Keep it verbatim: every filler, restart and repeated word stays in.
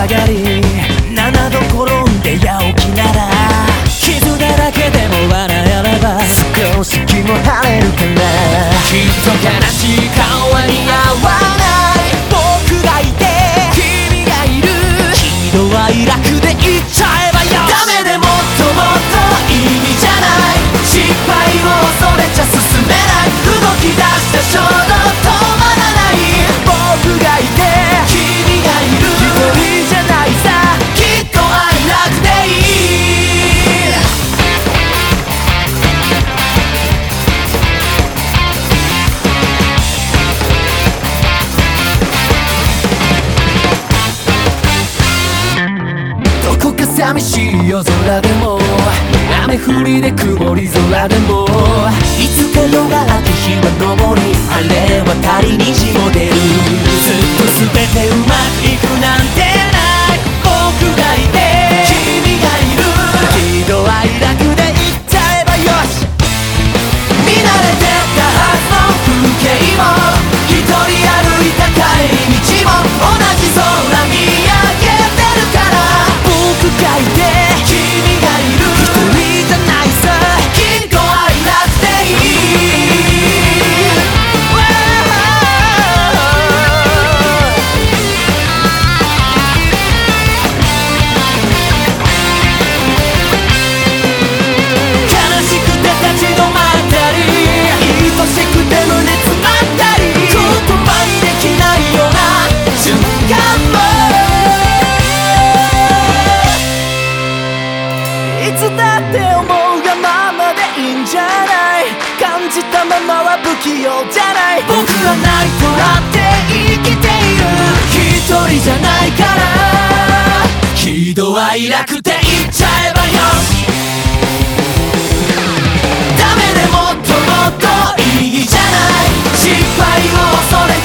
がりななど転んでや起きなら傷だらけでも笑えれば少し気も晴れるかな。きっと悲しい顔は似合わない僕がいて君がいる喜怒哀楽で言っちゃえばよ。ダメでもっともっといいじゃない。失敗を恐れちゃ進めない。動き出した衝動止まらない。僕がいて君がいる一人じゃないさ。きっと愛楽でいい。どこか寂しい夜空でも雨降りで曇り空でもいつか夜が明け日は昇り晴れ渡り虹も出る。ずっと全てうまくいくなんてない僕がいて君がいる喜怒哀楽で言っちゃえばよし。見慣れてたはずの風景も一人歩いた帰り道も同じ空見上げてるから僕がいて君がいる一人じゃないさ。きっと愛楽でいい。悲しくて立ち止まったり愛しくて胸詰まったり言葉にできないような瞬間もいつだって思うがままでいいんじゃない。感じたままは不器用じゃない。僕はないとあって生きている一人じゃないから喜怒哀楽で言っちゃえばよし。ダメでもっともっといいじゃない。失敗を恐れ